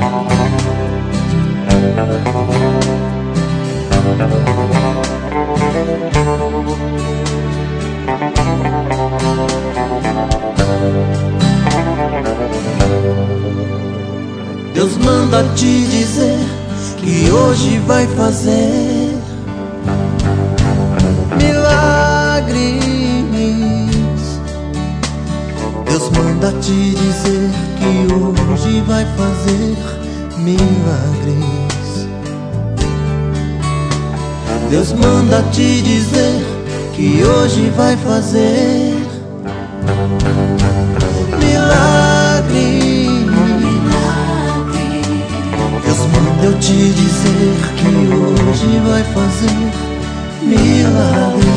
Deus manda te dizer que hoje vai fazer milagres. Deus manda te dizer que hoje vai fazer milagres. Deus manda te dizer que hoje vai fazer milagres. Deus manda eu te dizer que hoje vai fazer milagres.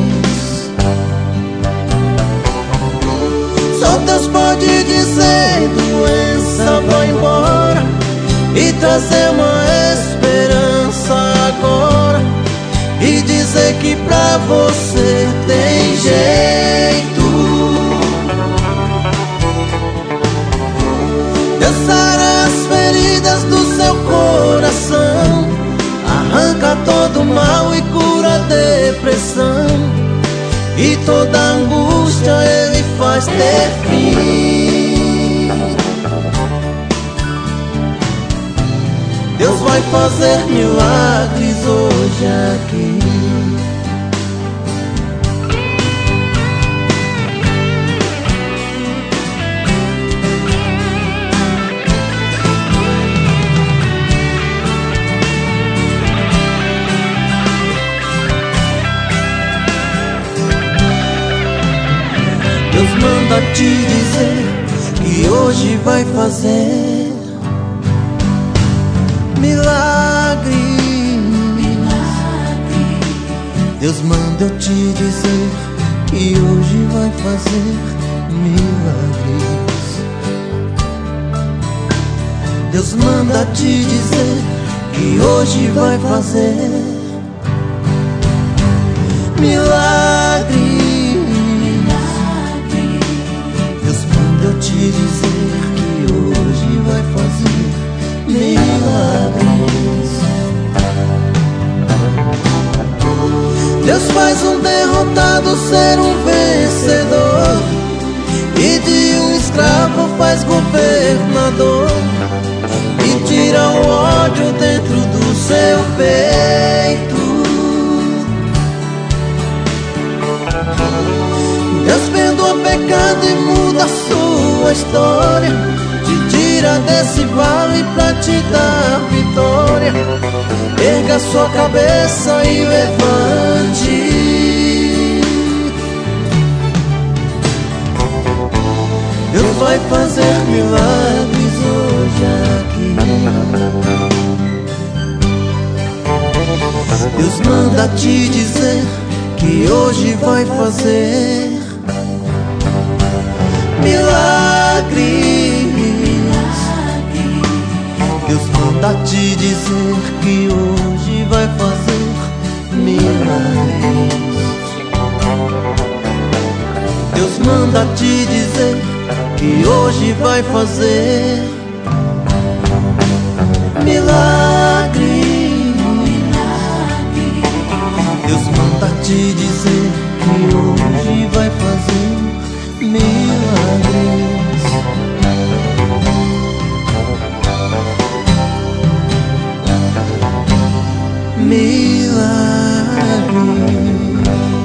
Só Deus pode dizer: doença vai embora, e trazer uma esperança agora, e dizer que pra você tem jeito. Deus sara as feridas do seu coração, arranca todo mal e cura a depressão, e toda angústia Ele faz ter fim. Deus vai fazer milagres hoje aqui. Deus manda te dizer que hoje vai fazer milagres. Deus manda eu te dizer que hoje vai fazer milagres. Deus manda te dizer que hoje vai fazer milagres. Te dizer que hoje vai fazer milagres. Deus faz um derrotado ser um vencedor, e de um escravo faz governador, e tira o ódio dentro do seu peito. Deus perdoa pecado e muda a sua história, te tira desse vale pra te dar vitória. Erga sua cabeça e levante. Deus vai fazer milagres hoje aqui. Deus manda te dizer que hoje vai fazer milagres. Deus manda te dizer que hoje vai fazer milagres. Deus manda te dizer que hoje vai fazer milagres. Deus manda te dizer que hoje vai fazer milagres. Milagres.